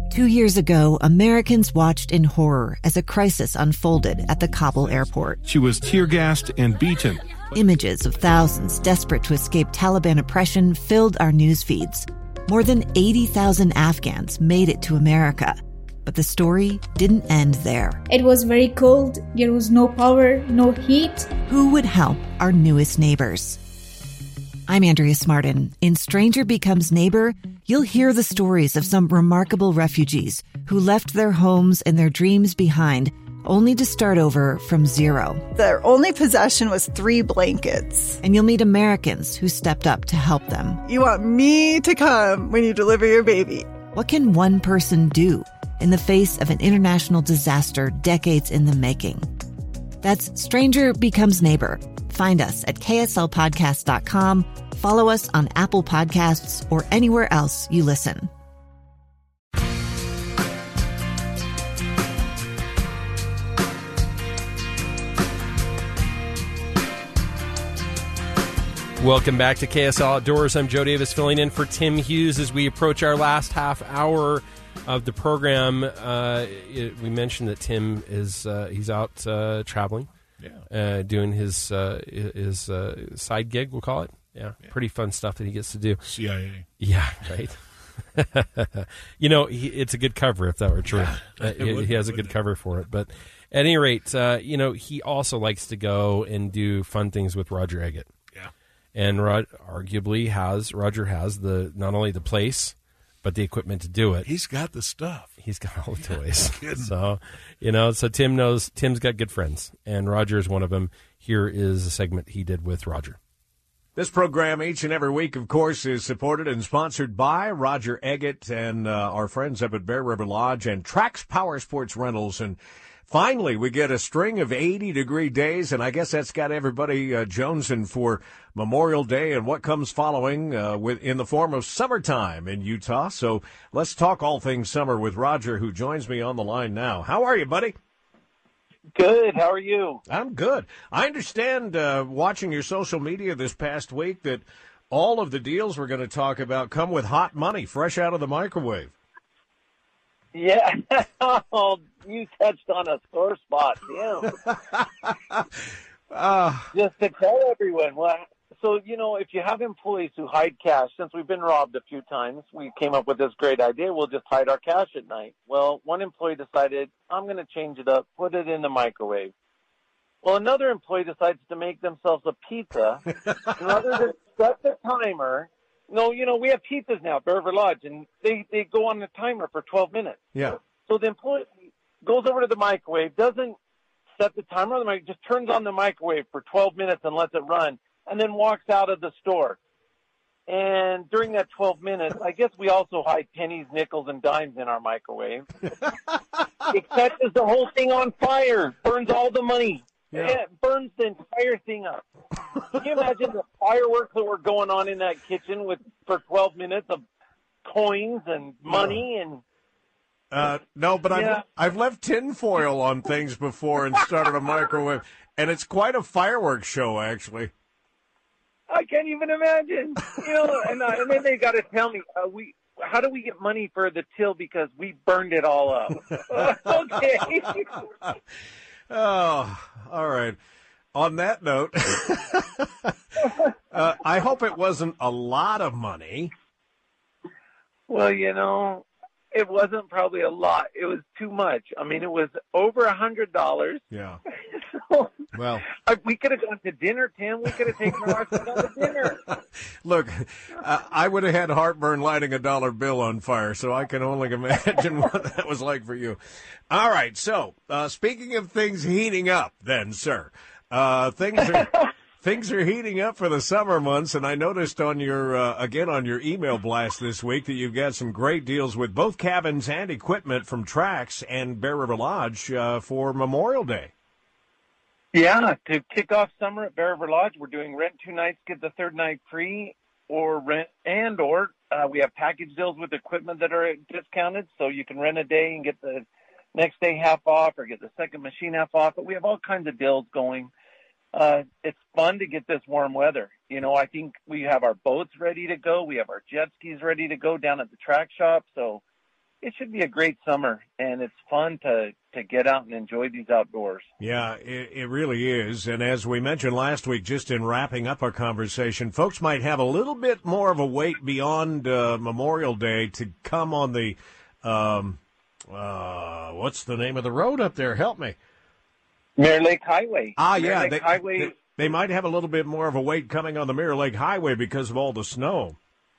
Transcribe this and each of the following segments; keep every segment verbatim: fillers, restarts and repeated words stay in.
Two years ago, Americans watched in horror as a crisis unfolded at the Kabul airport. She was tear-gassed and beaten. Images of thousands desperate to escape Taliban oppression filled our news feeds. More than eighty thousand Afghans made it to America. But the story didn't end there. It was very cold. There was no power, no heat. Who would help our newest neighbors? I'm Andrea Smartin. In Stranger Becomes Neighbor, you'll hear the stories of some remarkable refugees who left their homes and their dreams behind, only to start over from zero. Their only possession was three blankets. And you'll meet Americans who stepped up to help them. You want me to come when you deliver your baby. What can one person do in the face of an international disaster decades in the making? That's Stranger Becomes Neighbor. Find us at K S L podcast dot com. Follow us on Apple Podcasts or anywhere else you listen. Welcome back to K S L Outdoors. I'm Joe Davis filling in for Tim Hughes as we approach our last half hour of the program. Uh, it, we mentioned that Tim is uh, he's out uh, traveling. Yeah, uh, doing his uh, his uh, side gig, we'll call it. Yeah, yeah, pretty fun stuff that he gets to do. C I A. Yeah, right. You know, he, it's a good cover if that were true. Yeah, uh, he, would, he has a good it? cover for it. But at any rate, uh, you know, he also likes to go and do fun things with Roger Eggett. Yeah, and Rod, arguably has Roger has the not only the place, but the equipment to do it. He's got the stuff. He's got all the toys. So, you know, so Tim knows, Tim's got good friends, and Roger is one of them. Here is a segment he did with Roger. This program each and every week, of course, is supported and sponsored by Roger Eggett and uh, our friends up at Bear River Lodge and Trax Power Sports Rentals. And finally, we get a string of eighty-degree days, and I guess that's got everybody uh, jonesing for Memorial Day and what comes following uh, with in the form of summertime in Utah. So let's talk all things summer with Roger, who joins me on the line now. How are you, buddy? Good. How are you? I'm good. I understand, uh, watching your social media this past week, that all of the deals we're going to talk about come with hot money, fresh out of the microwave. Yeah. Oh, you touched on a sore spot, Tim. uh, Just to tell everyone, well, so, you know, if you have employees who hide cash, since we've been robbed a few times, we came up with this great idea. We'll just hide our cash at night. Well, one employee decided, I'm going to change it up, put it in the microwave. Well, another employee decides to make themselves a pizza. Rather than set the timer, no, you know, we have pizzas now at Bear River Lodge, and they, they go on the timer for twelve minutes. Yeah. So the employee goes over to the microwave, doesn't set the timer on the microwave, just turns on the microwave for twelve minutes and lets it run, and then walks out of the store. And during that twelve minutes, I guess we also hide pennies, nickels, and dimes in our microwave. It catches the whole thing on fire, burns all the money. Yeah. It burns the entire thing up. Can you imagine the fireworks that were going on in that kitchen with for twelve minutes of coins and money and... Uh, no, but yeah. I've, I've left tin foil on things before and started a microwave, and it's quite a fireworks show, actually. I can't even imagine. You know, and, uh, and then they got to tell me, uh, we, how do we get money for the till because we burned it all up? Okay. Oh, all right. On that note, uh, I hope it wasn't a lot of money. Well, you know, it wasn't probably a lot. It was too much. I mean, it was over a hundred dollars. Yeah. So, well, I, we could have gone to dinner, Tim. We could have taken our wife to dinner. Look, uh, I would have had heartburn lighting a dollar bill on fire, so I can only imagine what that was like for you. All right. So, uh, speaking of things heating up, then, sir, uh, things are. Things are heating up for the summer months, and I noticed on your, uh, again, on your email blast this week that you've got some great deals with both cabins and equipment from Trax and Bear River Lodge uh, for Memorial Day. Yeah, to kick off summer at Bear River Lodge, we're doing rent two nights, get the third night free, or rent and or uh, we have package deals with equipment that are discounted, so you can rent a day and get the next day half off or get the second machine half off, but we have all kinds of deals going. Uh, it's fun to get this warm weather. You know, I think we have our boats ready to go. We have our jet skis ready to go down at the track shop. So it should be a great summer, and it's fun to, to get out and enjoy these outdoors. Yeah, it, it really is. And as we mentioned last week, just in wrapping up our conversation, folks might have a little bit more of a wait beyond uh, Memorial Day to come on the, um, uh, what's the name of the road up there? Help me. Mirror Lake Highway. Ah, Mirror yeah. Lake They, Highway. They, they might have a little bit more of a wait coming on the Mirror Lake Highway because of all the snow.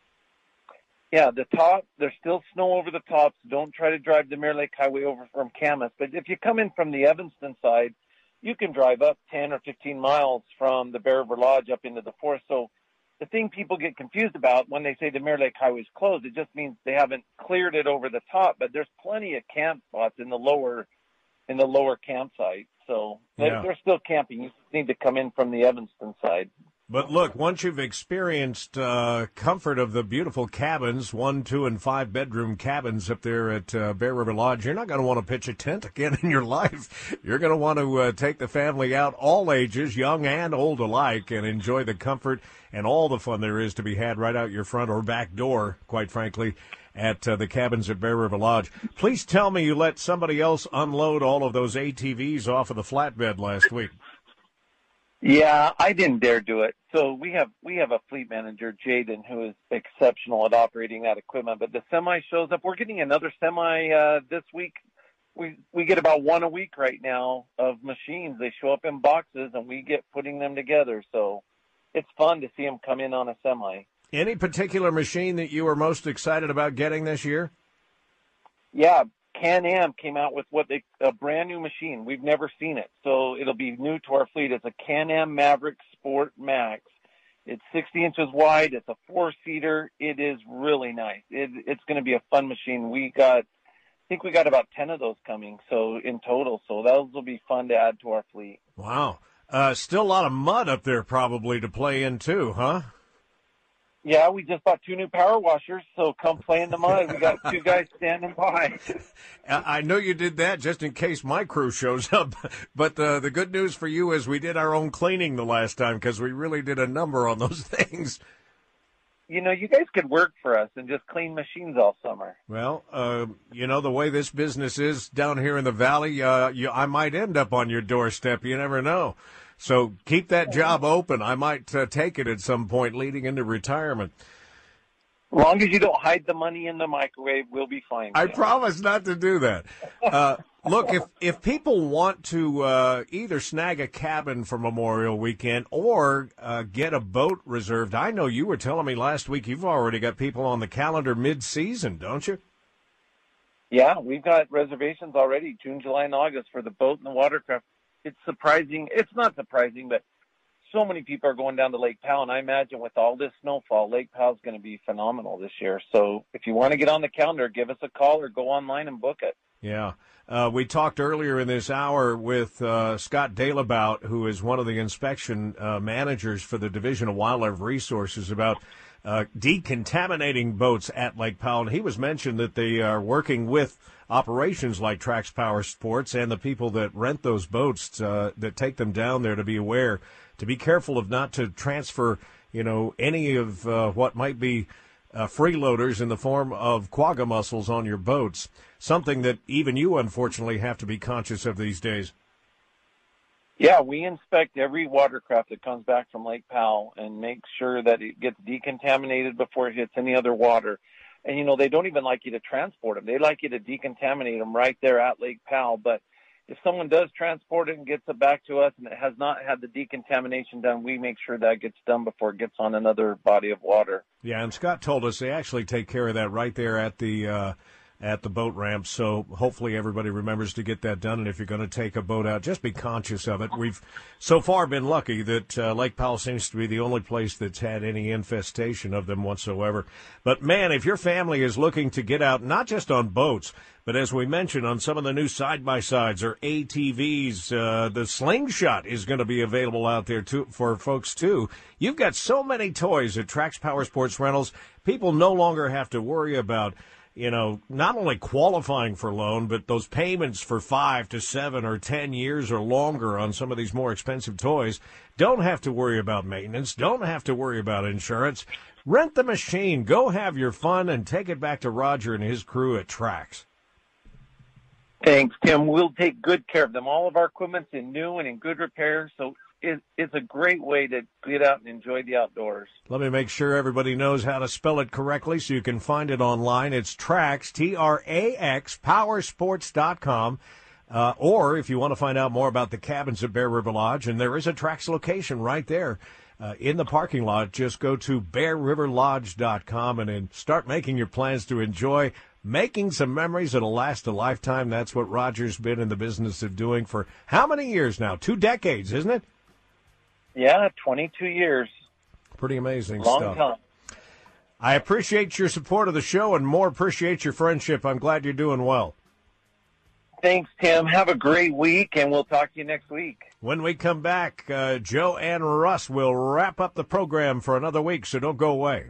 Yeah, the top, there's still snow over the tops. Don't try to drive the Mirror Lake Highway over from Camas. But if you come in from the Evanston side, you can drive up ten or fifteen miles from the Bear River Lodge up into the forest. So the thing people get confused about when they say the Mirror Lake Highway is closed, it just means they haven't cleared it over the top. But there's plenty of camp spots in the lower in the lower campsite. So they're, Yeah. they're still camping. You just need to come in from the Evanston side. But look, once you've experienced uh, comfort of the beautiful cabins, one, two, and five bedroom cabins up there at uh, Bear River Lodge, you're not going to want to pitch a tent again in your life. You're going to want to uh, take the family out, all ages, young and old alike, and enjoy the comfort and all the fun there is to be had right out your front or back door, quite frankly, at uh, the cabins at Bear River Lodge. Please tell me you let somebody else unload all of those A T Vs off of the flatbed last week. Yeah, I didn't dare do it. So we have we have a fleet manager, Jaden, who is exceptional at operating that equipment. But the semi shows up. We're getting another semi uh, this week. We we get about one a week right now of machines. They show up in boxes, and we get putting them together. So it's fun to see them come in on a semi. Any particular machine that you were most excited about getting this year? Yeah, Can-Am came out with what they a brand new machine. We've never seen it, so it'll be new to our fleet. It's a Can-Am Maverick Sport Max. It's sixty inches wide. It's a four-seater. It is really nice. It, it's going to be a fun machine. We got, I think we got about ten of those coming, so in total. So those will be fun to add to our fleet. Wow. Uh, still a lot of mud up there probably to play in too, huh? Yeah, we just bought two new power washers, so come play in the mud. We got two guys standing by. I know you did that just in case my crew shows up. But uh, the good news for you is we did our own cleaning the last time because we really did a number on those things. You know, you guys could work for us and just clean machines all summer. Well, uh, you know, the way this business is down here in the valley, uh, you, I might end up on your doorstep. You never know. So keep that job open. I might uh, take it at some point leading into retirement. As long as you don't hide the money in the microwave, we'll be fine. I promise not to do that. Uh, look, if, if people want to uh, either snag a cabin for Memorial Weekend or uh, get a boat reserved, I know you were telling me last week you've already got people on the calendar mid-season, don't you? Yeah, we've got reservations already, June, July, and August for the boat and the watercraft. It's surprising. It's not surprising, but so many people are going down to Lake Powell, and I imagine with all this snowfall, Lake Powell is going to be phenomenal this year. So if you want to get on the calendar, give us a call or go online and book it. Yeah. Uh, we talked earlier in this hour with uh, Scott Dalabout, who is one of the inspection uh, managers for the Division of Wildlife Resources, about uh, decontaminating boats at Lake Powell. And he was mentioned that they are working with operations like Trax Power Sports and the people that rent those boats uh, that take them down there to be aware, to be careful of not to transfer, you know, any of uh, what might be uh, freeloaders in the form of quagga mussels on your boats, something that even you, unfortunately, have to be conscious of these days. Yeah, we inspect every watercraft that comes back from Lake Powell and make sure that it gets decontaminated before it hits any other water. And, you know, they don't even like you to transport them. They like you to decontaminate them right there at Lake Powell. But if someone does transport it and gets it back to us and it has not had the decontamination done, we make sure that gets done before it gets on another body of water. Yeah, and Scott told us they actually take care of that right there at the uh, at the boat ramp. So hopefully everybody remembers to get that done. And if you're going to take a boat out, just be conscious of it. We've so far been lucky that uh, Lake Powell seems to be the only place that's had any infestation of them whatsoever. But, man, if your family is looking to get out, not just on boats, but as we mentioned, on some of the new side-by-sides or A T Vs, uh, the Slingshot is going to be available out there too, for folks, too. You've got so many toys at Trax Power Sports Rentals. People no longer have to worry about, you know, not only qualifying for loan, but those payments for five to seven or ten years or longer on some of these more expensive toys. Don't have to worry about maintenance. Don't have to worry about insurance. Rent the machine. Go have your fun and take it back to Roger and his crew at Trax. Thanks, Tim. We'll take good care of them. All of our equipment's in new and in good repair, so it, it's a great way to get out and enjoy the outdoors. Let me make sure everybody knows how to spell it correctly so you can find it online. It's Trax, T R A X, powersports dot com. Uh, or if you want to find out more about the cabins at Bear River Lodge, and there is a Trax location right there uh, in the parking lot, just go to bear river lodge dot com and then start making your plans to enjoy making some memories that'll last a lifetime. That's what Roger's been in the business of doing for how many years now? Two decades, isn't it? Yeah, twenty-two years. Pretty amazing Long stuff. time. I appreciate your support of the show and more appreciate your friendship. I'm glad you're doing well. Thanks, Tim. Have a great week, and we'll talk to you next week. When we come back, uh, Joe and Russ will wrap up the program for another week, so don't go away.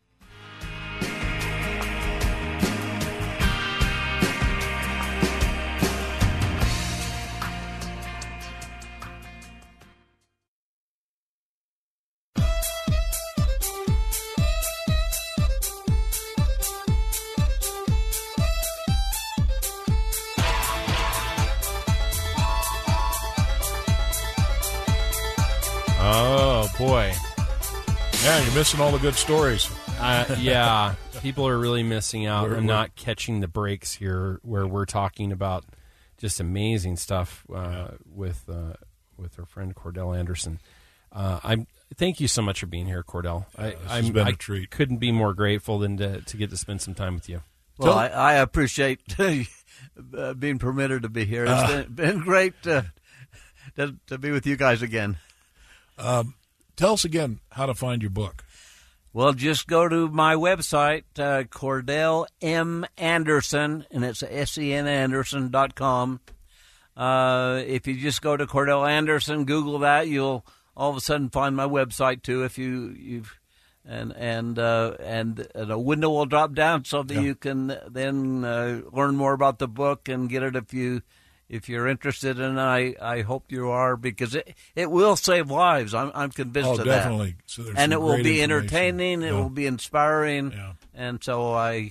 Oh, boy. Yeah, you're missing all the good stories. Uh, yeah, people are really missing out We're- and we're- not catching the breaks here where we're talking about just amazing stuff uh, with uh, with our friend Cordell Anderson. Uh, I'm thank you so much for being here, Cordell. I, this I'm, has been a I treat. couldn't be more grateful than to, to get to spend some time with you. Well, I, I appreciate uh, being permitted to be here. It's Uh, been, been great uh, to, to be with you guys again. Um, tell us again how to find your book. Well, just go to my website, uh, Cordell M. Anderson, and it's S E N Anderson dot com. Uh, if you just go to Cordell Anderson, Google that, you'll all of a sudden find my website too. If you you've and and uh, and, and a window will drop down so that Yeah. you can then uh, learn more about the book and get it if you if you're interested. And I, I hope you are, because it it will save lives. I'm I'm convinced Oh, of definitely. that. So there's And some it will great be information. entertaining. It Yeah. will be inspiring. Yeah. And so I.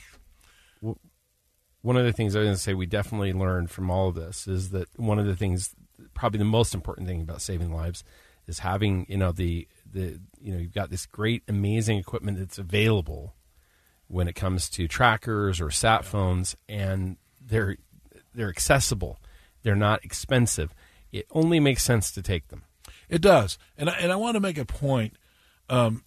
One of the things I was going to say we definitely learned from all of this is that one of the things, probably the most important thing about saving lives, is having, you know, the, the you know, you've got this great, amazing equipment that's available when it comes to trackers or sat phones, and they're they're accessible. They're not expensive. It only makes sense to take them. It does, and I, and I want to make a point. Um,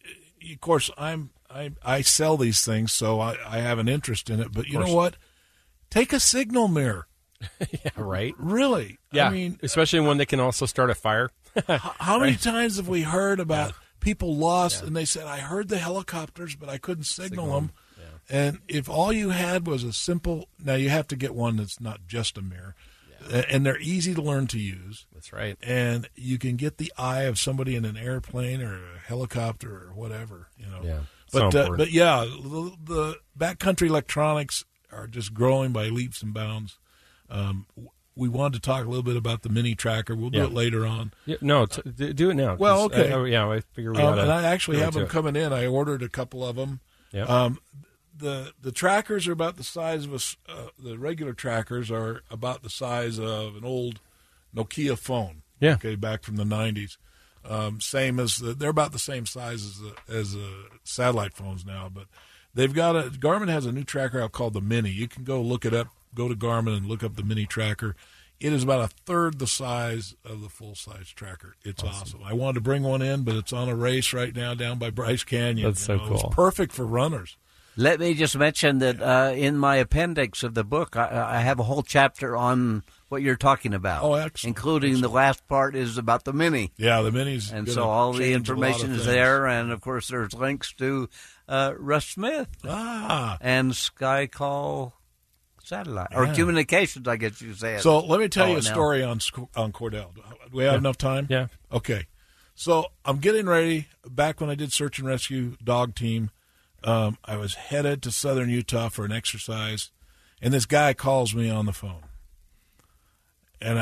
of course, I'm I I sell these things, so I, I have an interest in it. But you know what? Take a signal mirror. Yeah, right. Really? Yeah, I mean, especially one that can also start a fire. how many times have we heard about people lost, and they said, "I heard the helicopters, but I couldn't signal, Signal them." And if all you had was a simple, now you have to get one that's not just a mirror, a- and they're easy to learn to use. That's right. And you can get the eye of somebody in an airplane or a helicopter or whatever, you know. Yeah. But So uh, important. but yeah, the, the backcountry electronics are just growing by leaps and bounds. Um, w- we wanted to talk a little bit about the mini tracker. We'll do Yeah. it later on. Yeah, no, t- d- do it now. Well, 'cause, okay. uh, yeah, I figure we Um, oughta and I actually go have into them it. coming in. I ordered a couple of them. Yeah. Um, the the trackers are about the size of a s- uh, the regular trackers are about the size of an old Nokia phone. Yeah. Okay, back from the nineties. Um, same as the, they're about the same size as the, as the satellite phones now, but they've got a Garmin has a new tracker out called the Mini. You can go look it up. Go to Garmin and look up the Mini tracker. It is about a third the size of the full size tracker. It's awesome. I wanted to bring one in, but it's on a race right now down by Bryce Canyon. That's so You know, cool. It's perfect for runners. Let me just mention that uh, in my appendix of the book, I, I have a whole chapter on what you're talking about. Oh, excellent. Including Excellent. the last part is about the Mini. Yeah, the Mini's And gonna so all the change a lot of information is things. there, and of course there's links to uh, Russ Smith Ah, and Skycall Satellite, or Yeah. communications, I guess you say it. so let me tell Oh, you a now. story on Sc- on Cordell. Do we have Yeah. enough time? Yeah. Okay. So I'm getting ready. Back when I did search and rescue dog team, um, I was headed to southern Utah for an exercise, and this guy calls me on the phone. And I,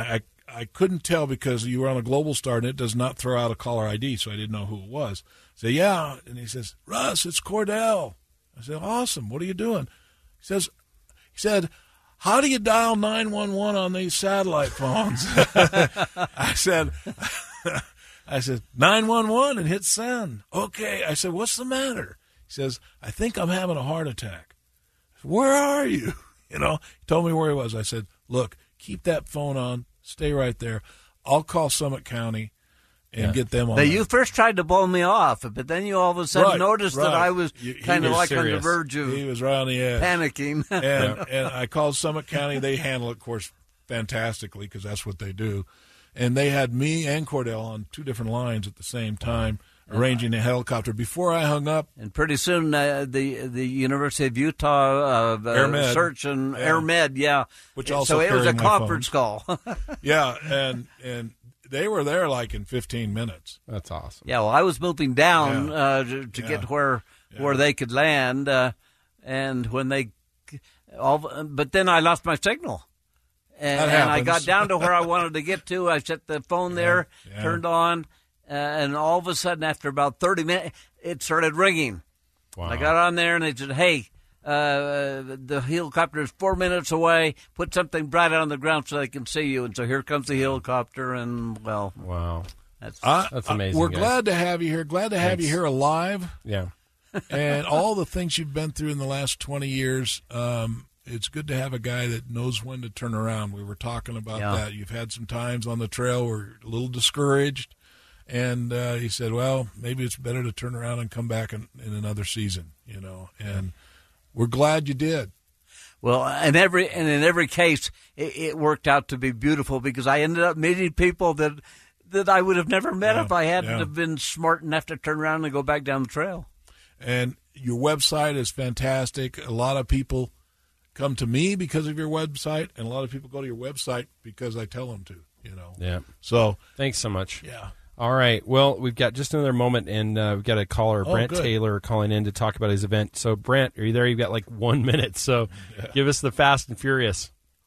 I couldn't tell because you were on a Global Star and it does not throw out a caller I D, so I didn't know who it was. I said, yeah. And he says, Russ, it's Cordell. I said, awesome. What are you doing? He says, he said, how do you dial nine one one on these satellite phones? I said, I said, nine one one and hit send. Okay. I said, what's the matter? He says, I think I'm having a heart attack. I said, where are you? You know, he told me where he was. I said, look, keep that phone on. Stay right there. I'll call Summit County and yeah. get them on. Now, you first tried to blow me off, but then you all of a sudden right, noticed right. that I was you, kind of like serious. on the verge of he was right on the edge. panicking. and, and I called Summit County. They handle it, of course, fantastically because that's what they do. And they had me and Cordell on two different lines at the same time, arranging a helicopter. Before I hung up, and pretty soon uh, the the University of Utah uh, AirMed. search and yeah. AirMed, yeah, which also so it was a conference phone. call. yeah, and and they were there like in fifteen minutes. That's awesome. Yeah, well, I was moving down yeah. uh, to, to yeah. get where yeah. where they could land, uh, and when they all, but then I lost my signal. And, and I got down to where I wanted to get to. I set the phone there, yeah, yeah. turned on, uh, and all of a sudden, after about thirty minutes, it started ringing. Wow. I got on there, and they said, hey, uh, the helicopter is four minutes away. Put something bright on the ground so they can see you. And so here comes the helicopter, and, well. Wow. That's, uh, that's amazing. We're guys. glad to have you here. Glad to have Thanks. you here alive. Yeah. And all the things you've been through in the last twenty years. Um, It's good to have a guy that knows when to turn around. We were talking about yeah. that. You've had some times on the trail where you're a little discouraged, and uh, he said, well, maybe it's better to turn around and come back in, in another season, you know, and we're glad you did. Well, and every and in every case, it, it worked out to be beautiful because I ended up meeting people that that I would have never met yeah, if I hadn't yeah. have been smart enough to turn around and go back down the trail. And your website is fantastic. A lot of people come to me because of your website, and a lot of people go to your website because I tell them to, you know. Yeah. So thanks so much. Yeah. All right. Well, we've got just another moment, and uh, we've got a caller, oh, Brent good. Taylor, calling in to talk about his event. So, Brent, are you there? You've got like one minute, so yeah. give us the Fast and Furious.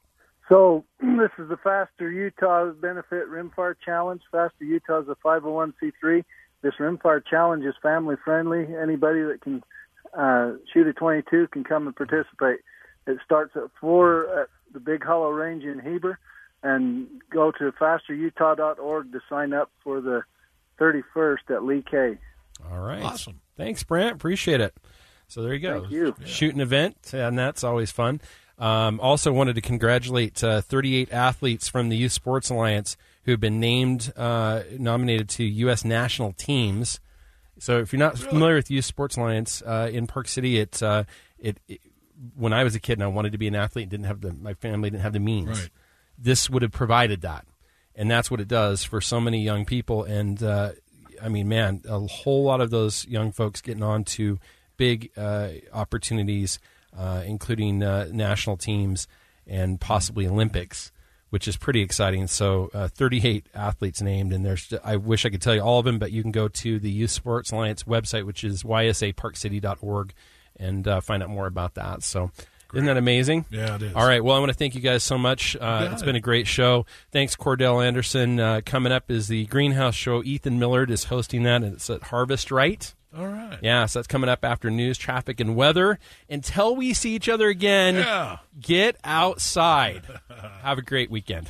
So this is the Faster Utah Benefit Rimfire Challenge. Faster Utah is a five oh one c three. This Rimfire Challenge is family-friendly. Anybody that can uh, shoot a twenty-two can come and participate. It starts at four at the Big Hollow Range in Heber, and go to faster utah dot org to sign up for the thirty-first at Lee K. All right. Awesome. Thanks, Brent. Appreciate it. So there you go. Thank you. Shoot an event, and that's always fun. Um, also wanted to congratulate uh, thirty-eight athletes from the Youth Sports Alliance who have been named, uh, nominated to U S national teams. So if you're not really? familiar with Youth Sports Alliance uh, in Park City, it, uh, it, it when I was a kid and I wanted to be an athlete, didn't have the my family didn't have the means. Right. This would have provided that, and that's what it does for so many young people. And uh, I mean, man, a whole lot of those young folks getting on to big uh, opportunities, uh, including uh, national teams and possibly Olympics, which is pretty exciting. So, uh, thirty-eight athletes named, and there's I wish I could tell you all of them, but you can go to the Youth Sports Alliance website, which is y s a park city dot org. And uh, find out more about that. So great. Isn't that amazing? Yeah, it is. All right. Well, I want to thank you guys so much. Uh, it's it. been a great show. Thanks, Cordell Anderson. Uh, coming up is the Greenhouse Show. Ethan Millard is hosting that, and it's at Harvest Right. All right. Yeah, so that's coming up after news, traffic, and weather. Until we see each other again, yeah. get outside. Have a great weekend.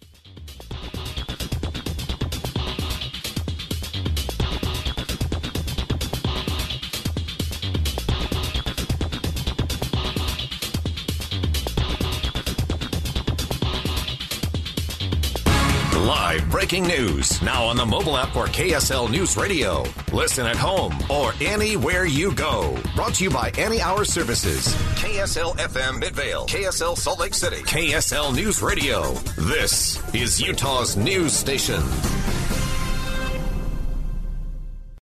Live breaking news now on the mobile app for K S L News Radio. Listen at home or anywhere you go. Brought to you by Any Hour Services. K S L F M Midvale. K S L Salt Lake City. K S L News Radio. This is Utah's news station.